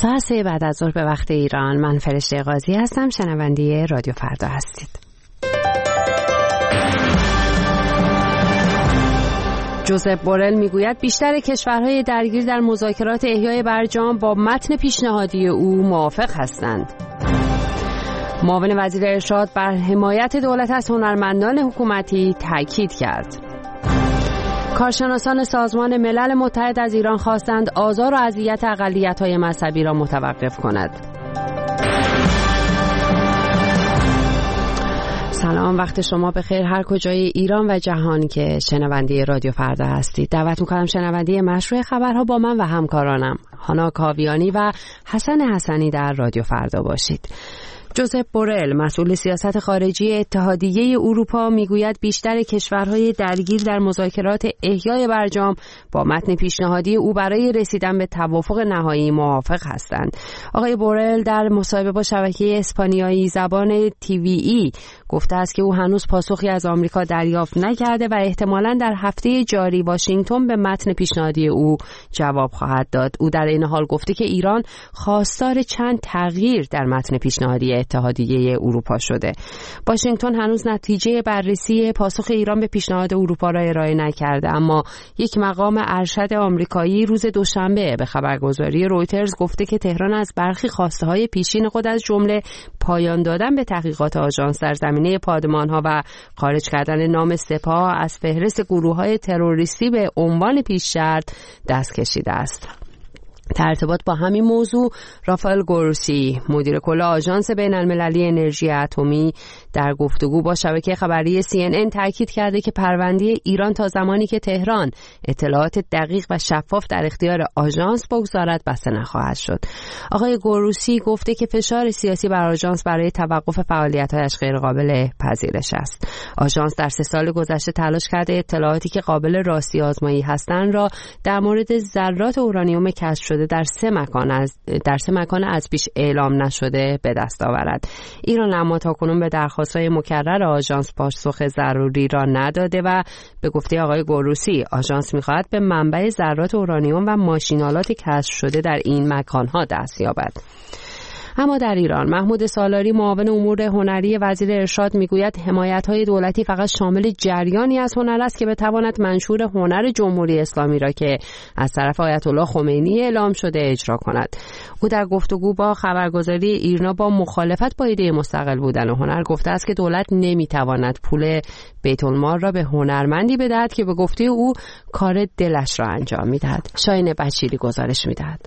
ساعت 3 بعد از ظهر به وقت ایران. من فرشته قاضی هستم، شنونده رادیو فردا هستید. جوزپ بورل میگوید بیشتر کشورهای درگیر در مذاکرات احیای برجام با متن پیشنهادی او موافق هستند. معاون وزیر ارشاد بر حمایت دولت از هنرمندان حکومتی تاکید کرد. کارشناسان سازمان ملل متحد از ایران خواستند آزار و اذیت اقلیت‌های مذهبی را متوقف کند. سلام، وقت شما بخیر هر کجای ایران و جهان که شنونده رادیو فردا هستید. دعوت می‌کنم شنونده مشروع خبرها با من و همکارانم هانا کاویانی و حسن حسنی در رادیو فردا باشید. جوزپ بورل مسئول سیاست خارجی اتحادیه اروپا میگوید بیشتر کشورهای درگیر در مذاکرات احیای برجام با متن پیشنهادی او برای رسیدن به توافق نهایی موافق هستند. آقای بورل در مصاحبه با شبکه اسپانیایی زبان TVE گفته است که او هنوز پاسخی از آمریکا دریافت نکرده و احتمالاً در هفته جاری واشنگتن به متن پیشنهادی او جواب خواهد داد. او در این حال گفته که ایران خواستار چند تغییر در متن پیشنهادی اتحادیه اروپا شده. واشنگتن هنوز نتیجه بررسی پاسخ ایران به پیشنهاد اروپا را ارائه نکرده، اما یک مقام ارشد آمریکایی روز دوشنبه به خبرگزاری رویترز گفته که تهران از برخی خواسته‌های پیشین خود از جمله پایان دادن به تحقیقات آژانس در زمینه پادمان‌ها و خارج کردن نام سپاه از فهرست گروه‌های تروریستی به عنوان پیش شرط دست کشیده است. در ارتباط با همین موضوع رافائل گروسی مدیر کل آژانس بین‌المللی انرژی اتمی در گفتگو با شبکه خبری CNN تاکید کرده که پرونده ایران تا زمانی که تهران اطلاعات دقیق و شفاف در اختیار آژانس بگذارد بسته نخواهد شد. آقای گروسی گفته که فشار سیاسی بر آژانس برای توقف فعالیت‌هایش غیر قابل پذیرش است. آژانس در 3 سال گذشته تلاش کرده اطلاعاتی که قابل راستی آزمایی هستند را در مورد ذرات اورانیوم کشف شده در سه مکان از پیش اعلام نشده به دست آورد. ایران اما تاکنون به درخواست‌های مکرر آژانس پاسخ ضروری را نداده و به گفته آقای گروسی آژانس می‌خواهد به منبع ذرات اورانیوم و ماشین‌آلات کشف شده در این مکان‌ها دست یابد. اما در ایران محمود سالاری معاون امور هنری وزیر ارشاد میگوید حمایت‌های دولتی فقط شامل جریانی از هنر است که بتواند منشور هنر جمهوری اسلامی را که از طرف آیت الله خمینی اعلام شده اجرا کند. او در گفتگو با خبرگزاری ایرنا با مخالفت با ایده مستقل بودن هنر گفته است که دولت نمیتواند پول بیت المال را به هنرمندی بدهد که به گفته او کار دلش را انجام میدهد. شاهین بچیلی گزارش میدهد.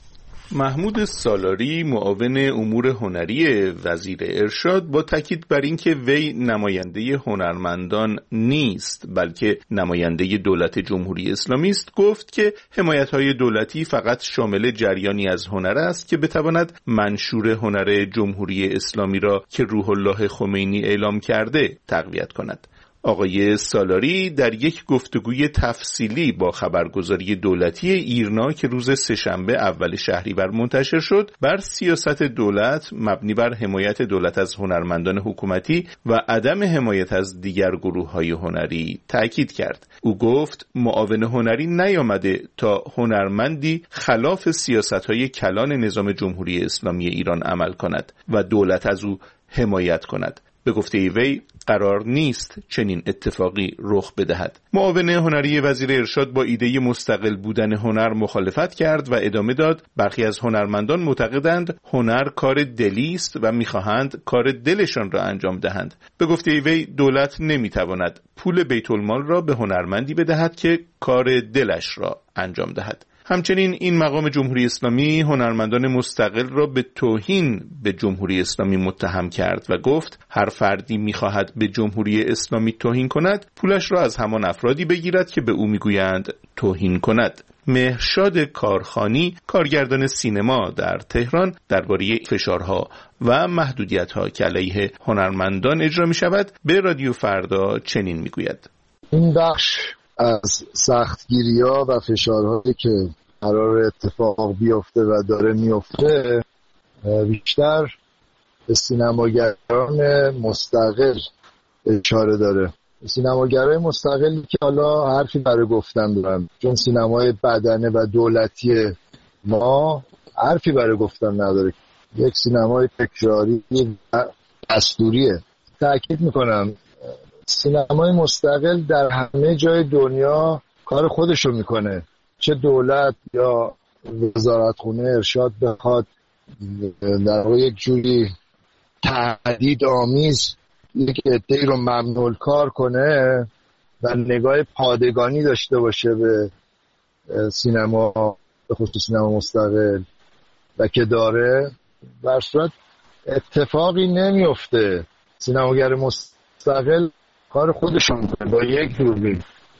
محمود سالاری معاون امور هنری وزیر ارشاد با تاکید بر اینکه وی نماینده هنرمندان نیست بلکه نماینده دولت جمهوری اسلامی است گفت که حمایت‌های دولتی فقط شامل جریانی از هنر است که بتواند منشور هنر جمهوری اسلامی را که روح الله خمینی اعلام کرده تقویت کند. آقای سالاری در یک گفتگوی تفصیلی با خبرگزاری دولتی ایرنا که روز سه‌شنبه اول شهریور منتشر شد بر سیاست دولت مبنی بر حمایت دولت از هنرمندان حکومتی و عدم حمایت از دیگر گروه‌های هنری تاکید کرد. او گفت معاون هنری نیامده تا هنرمندی خلاف سیاست‌های کلان نظام جمهوری اسلامی ایران عمل کند و دولت از او حمایت کند. به گفته وی قرار نیست چنین اتفاقی رخ بدهد. معاون هنری وزیر ارشاد با ایده مستقل بودن هنر مخالفت کرد و ادامه داد برخی از هنرمندان معتقدند هنر کار دلی است و می‌خواهند کار دلشان را انجام دهند. به گفته وی دولت نمی‌تواند پول بیت المال را به هنرمندی بدهد که کار دلش را انجام دهد. همچنین این مقام جمهوری اسلامی هنرمندان مستقل را به توهین به جمهوری اسلامی متهم کرد و گفت هر فردی می‌خواهد به جمهوری اسلامی توهین کند پولش را از همان افرادی بگیرد که به او می‌گویند توهین کند. مهرشاد کارخانی کارگردان سینما در تهران درباره فشارها و محدودیت‌ها که علیه هنرمندان اجرا می‌شود به رادیو فردا چنین می‌گوید: این بخش از سختگیری‌ها و فشارهایی که قرار اتفاق بیفته و داره میفته بیشتر به سینماگران مستقل اشاره داره. سینماگرای مستقلی که حالا حرفی برای گفتن دارن، چون سینمای بدنه و دولتی ما حرفی برای گفتن نداره. یک سینمای تکراری دستوریه. تأکید میکنم سینمای مستقل در همه جای دنیا کار خودشو میکنه، چه دولت یا وزارتخونه ارشاد بخواد در واقع یک جوری تهدید آمیز یک عده‌ای رو ممنوع کار کنه و نگاه پادگانی داشته باشه به سینما، به خصوص سینما مستقل و که داره، در صورت اتفاقی نمیفته. سینماگر مستقل کار خودشون میکنه با یک دوربین.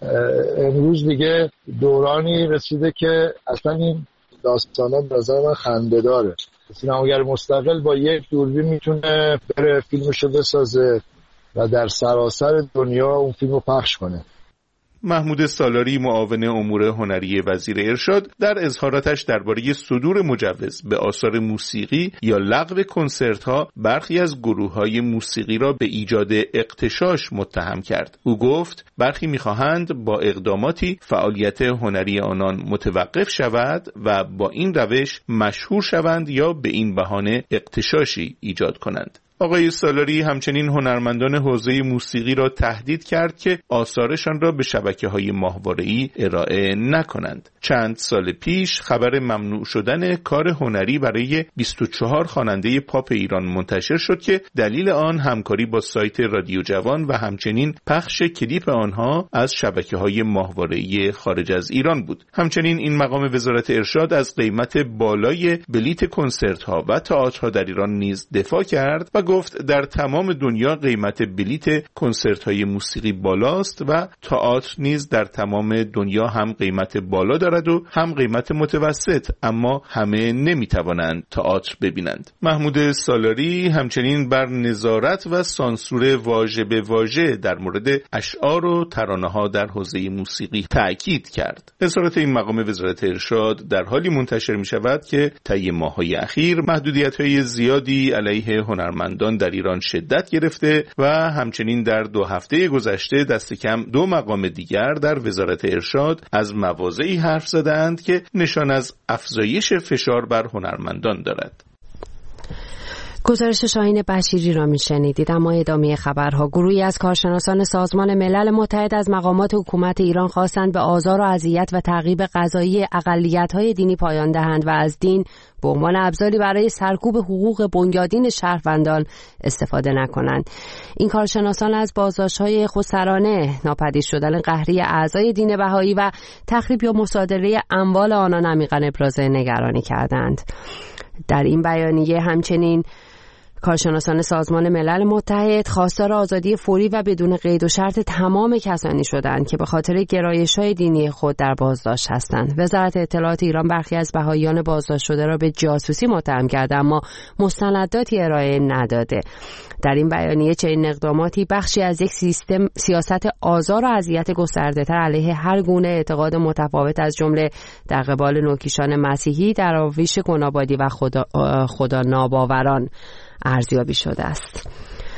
امروز دیگه دورانی رسیده که اصلا این داستانا به نظر من خنده داره. سینماگر مستقل با یک دوربین میتونه بره فیلمشو بسازه و در سراسر دنیا اون فیلمو پخش کنه. محمود سالاری، معاون امور هنری وزیر ارشاد، در اظهاراتش درباره صدور مجوز به آثار موسیقی یا لغو کنسرت‌ها برخی از گروه‌های موسیقی را به ایجاد اغتشاش متهم کرد. او گفت برخی می‌خواهند با اقداماتی فعالیت هنری آنان متوقف شود و با این روش مشهور شوند یا به این بهانه اغتشاشی ایجاد کنند. آقای سالاری همچنین هنرمندان حوزه موسیقی را تهدید کرد که آثارشان را به شبکه‌های ماهواره‌ای ارائه نکنند. چند سال پیش خبر ممنوع شدن کار هنری برای 24 خواننده پاپ ایران منتشر شد که دلیل آن همکاری با سایت رادیو جوان و همچنین پخش کلیپ آنها از شبکه‌های ماهواره‌ای خارج از ایران بود. همچنین این مقام وزارت ارشاد از قیمت بالای بلیت کنسرت‌ها و تئاترها در ایران نیز دفاع کرد و گفت در تمام دنیا قیمت بلیت کنسرت‌های موسیقی بالاست و تئاتر نیز در تمام دنیا هم قیمت بالا دارد و هم قیمت متوسط، اما همه نمی‌توانند تئاتر ببینند. محمود سالاری همچنین بر نظارت و سانسور واژه به واژه در مورد اشعار و ترانه‌ها در حوزه موسیقی تأکید کرد. اظهارات این مقام وزارت ارشاد در حالی منتشر می‌شود که طی ماه‌های اخیر محدودیت‌های زیادی علیه هنرمندان در ایران شدت گرفته و همچنین در 2 هفته گذشته دست کم 2 مقام دیگر در وزارت ارشاد از مواضعی حرف زدند که نشان از افزایش فشار بر هنرمندان دارد. گزارش شاهین بشیری را میشنیدید. اما ادامه خبرها. گروهی از کارشناسان سازمان ملل متحد از مقامات حکومت ایران خواستند به آزار و اذیت و تعقیب قضایی اقلیت‌های دینی پایان دهند و از دین به عنوان ابزاری برای سرکوب حقوق بنیادین شهروندان استفاده نکنند. این کارشناسان از بازداشت‌های خودسرانه، ناپدید شدن قهری اعضای دین بهایی و تخریب یا مصادره اموال آنان عمیقاً ابراز نگرانی کردند. در این بیانیه همچنین کارشناسان سازمان ملل متحد خواستار آزادی فوری و بدون قید و شرط تمام کسانی شدند که به خاطر گرایش‌های دینی خود در بازداشت هستند. وزارت اطلاعات ایران برخی از بهائیان بازداشت شده را به جاسوسی متهم کرده اما مستنداتی ارائه نداده. در این بیانیه چنین اقداماتی بخشی از یک سیاست آزار و اذیت گسترده‌تر علیه هر گونه اعتقاد متفاوت از جمله در قبال نوکیشان مسیحی، دراویش گنابادی و خدا ناباوران ارزیابی شده است.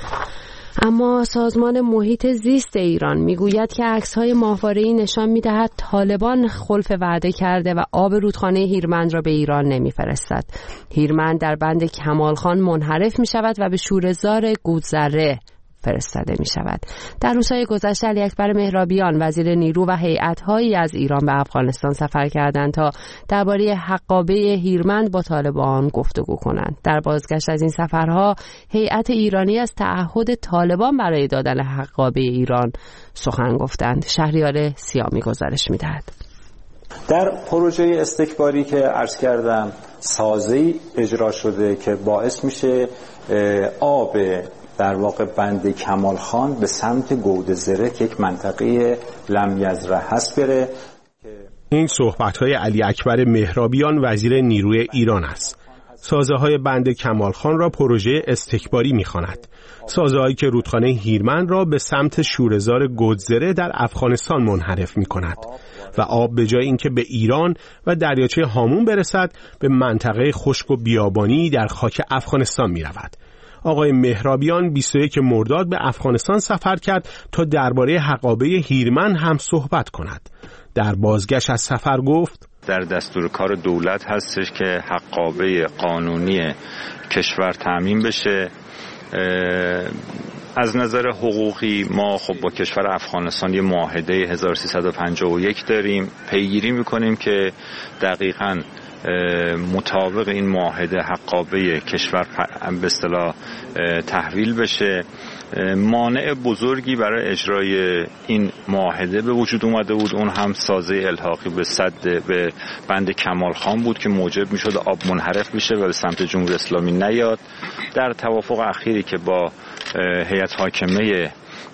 اما سازمان محیط زیست ایران میگوید که عکس‌های ماهواره‌ای نشان می‌دهد طالبان خلف وعده کرده و آب رودخانه هیرمند را به ایران نمی‌فرستد. هیرمند در بند کمالخان منحرف می‌شود و به شوره‌زار گودزره فرستاده می شود. در روزهای گذشته علی اکبر مهرابیان وزیر نیرو و هیئت‌هایی از ایران به افغانستان سفر کردند تا درباره حقابه هیرمند با طالبان گفتگو کنند. در بازگشت از این سفرها هیئت ایرانی از تعهد طالبان برای دادن حقابه ایران سخن گفتند. شهریار سیامی گزارش می‌دهد. در پروژه استکباری که عرض کردم سازه‌ای اجرا شده که باعث میشه آب در واقع بند کمالخان به سمت گودزره که یک منطقه لم یزرع هست بره. این صحبت‌های علی اکبر مهرابیان وزیر نیروی ایران است. سازه‌های بند کمالخان را پروژه استکباری می‌خواند. سازه‌هایی که رودخانه هیرمند را به سمت شوره‌زار گودزره در افغانستان منحرف می‌کند و آب به جای اینکه به ایران و دریاچه هامون برسد به منطقه خشک و بیابانی در خاک افغانستان می‌رود. آقای مهرابیان 21 مرداد به افغانستان سفر کرد تا درباره حقابه هیرمند هم صحبت کند. در بازگشت از سفر گفت: در دستور کار دولت هستش که حقابه قانونی کشور تامین بشه. از نظر حقوقی ما خب با کشور افغانستان یه معاهده 1351 داریم، پیگیری میکنیم که دقیقاً مطابق این معاهده حقابه کشور به اصطلاح تحویل بشه. مانع بزرگی برای اجرای این معاهده به وجود اومده بود، اون هم سازه الحاقی به بند کمال خان بود که موجب میشد آب منحرف بشه و به سمت جمهوری اسلامی نیاد. در توافق اخیری که با هیئت حاکمه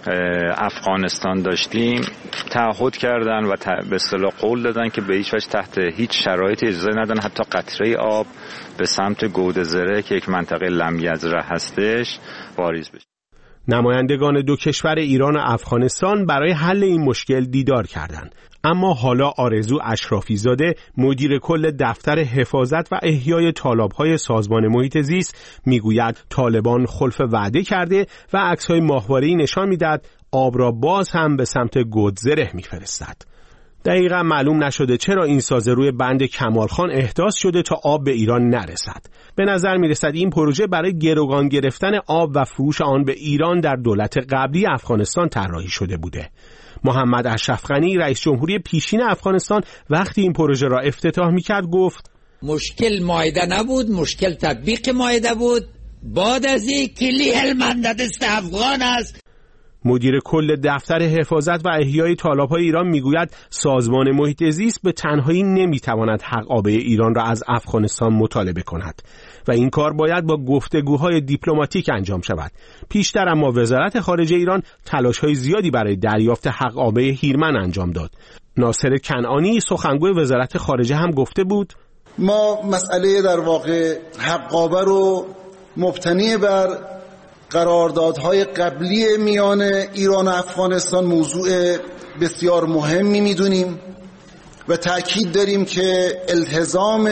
افغانستان داشتیم تعهد کردن و به اصطلاح قول دادن که به هیچ وجه تحت هیچ شرایطی اجازه ندن حتی قطره آب به سمت گودزره که یک منطقه لمیزره هستش واریز بشه. نمایندگان دو کشور ایران و افغانستان برای حل این مشکل دیدار کردند. اما حالا آرزو اشرافی زاده مدیر کل دفتر حفاظت و احیای تالاب‌های سازمان محیط زیست میگوید طالبان خلف وعده کرده و عکس‌های ماهواره‌ای نشان میدهد آب را باز هم به سمت گودزره میفرستد. دقیقا معلوم نشده چرا این سازه روی بند کمال خان احداث شده تا آب به ایران نرسد. به نظر میرسد این پروژه برای گروگان گرفتن آب و فروش آن به ایران در دولت قبلی افغانستان طراحی شده بوده. محمد اشرف غنی رئیس جمهوری پیشین افغانستان وقتی این پروژه را افتتاح میکرد گفت مشکل معاهده نبود، مشکل تطبیق معاهده بود. بعد از این کلی هلمند دست افغان است. مدیر کل دفتر حفاظت و احیای تالاب‌های ایران میگوید سازمان محیط زیست به تنهایی نمیتواند حقابه ایران را از افغانستان مطالبه کند و این کار باید با گفتگوهای دیپلماتیک انجام شود. پیشتر اما وزارت خارجه ایران تلاش‌های زیادی برای دریافت حقابه هیرمن انجام داد. ناصر کنعانی سخنگوی وزارت خارجه هم گفته بود ما مسئله در واقع حقابه رو مبتنی بر قراردادهای قبلی میان ایران و افغانستان موضوع بسیار مهمی میدونیم و تأکید داریم که التزام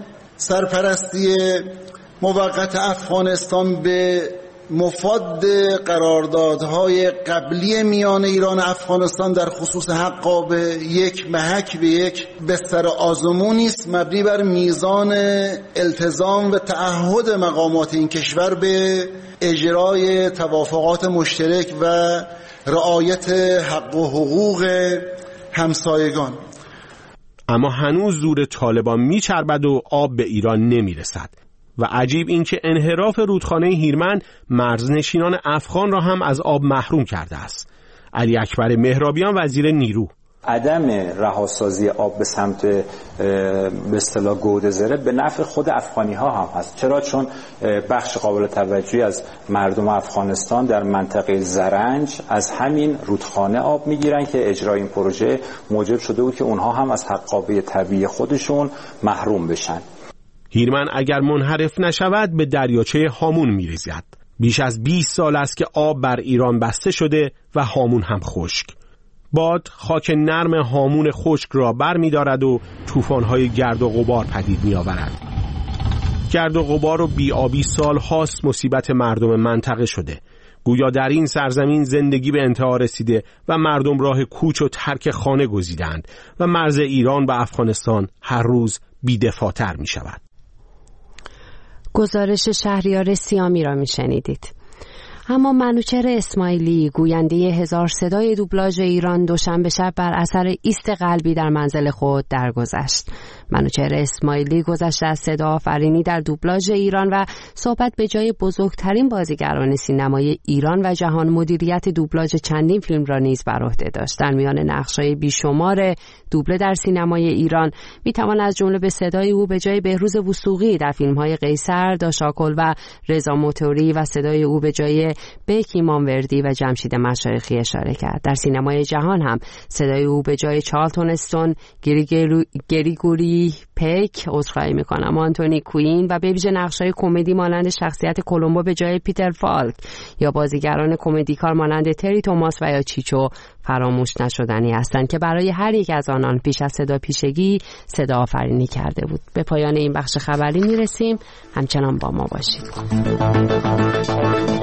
سرپرستی موقت افغانستان به مفاد قراردادهای قبلی میان ایران و افغانستان در خصوص حقابه یک محک به یک بستر آزمونی است مبنی بر میزان التزام و تعهد مقامات این کشور به اجرای توافقات مشترک و رعایت حق و حقوق همسایگان. اما هنوز زور طالبان میچربد و آب به ایران نمیرسد و عجیب این که انحراف رودخانه هیرمند مرزنشینان افغان را هم از آب محروم کرده است. علی اکبر مهرابیان وزیر نیرو عدم رهاسازی آب به سمت به اصطلاح گودزره به نفع خود افغانی ها هم هست. چرا؟ چون بخش قابل توجهی از مردم افغانستان در منطقه زرنج از همین رودخانه آب میگیرن که اجرای این پروژه موجب شده بود که اونها هم از حقابه طبیعی خودشون محروم بشن. هیرمند اگر منحرف نشود به دریاچه هامون میریزد. بیش از 20 سال است که آب بر ایران بسته شده و هامون هم خشک. باد خاک نرم هامون خشک را بر می دارد و طوفان‌های گرد و غبار پدید می آورد. گرد و غبار و بی‌آبی سال هاست مصیبت مردم منطقه شده. گویا در این سرزمین زندگی به انتها رسیده و مردم راه کوچ و ترک خانه گزیدند و مرز ایران و افغانستان هر روز بی‌دفاع‌تر می شود. گزارش شهریار سیامی را می شنیدید. اما منوچهر اسماعیلی گوینده 1000 صدای دوبلاژ ایران دوشنبه شب بر اثر ایست قلبی در منزل خود درگذشت. منوچهر اسماعیلی گذشته از صدا آفرینی در دوبلاژ ایران و صحبت به جای بزرگترین بازیگران سینمای ایران و جهان مدیریت دوبلاژ چندین فیلم را نیز بر عهده داشت. در میان نقش‌های بیشمار دوبله در سینمای ایران میتوان از جمله به صدای او به جای بهروز وثوقی در فیلم‌های قیصر، داشاکل و رضا موتوری و صدای او به جای بیک ایمانوردی و جمشید مشایخی اشاره کرد. در سینمای جهان هم صدای او به جای چارلتون استون، گریگوری پیک، عذرخواهی میکنم، آنتونی کوین و به ویژه نقش‌های کمدی مانند شخصیت کولومبو به جای پیتر فالک یا بازیگران کمدیکار مانند تری توماس و یا چیچو فراموش نشدنی هستند که برای هر یک از آنان پیش از صدا پیشگی صدا آفرینی کرده بود. به پایان این بخش خبری میرسیم. همچنان با ما باشید.